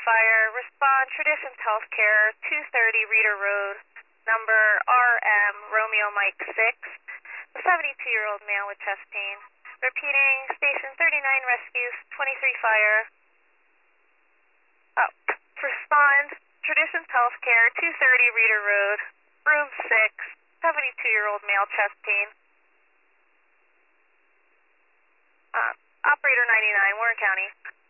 fire. Respond, Traditions Healthcare, 230 Reeder Road, number RM Romeo Mike 6, a 72-year-old male with chest pain. Repeating, Station 39 rescues, 23 fire. Respond, Traditions Healthcare, 230 Reeder Road, room 6, 72-year-old male chest pain. Operator 99, Warren County.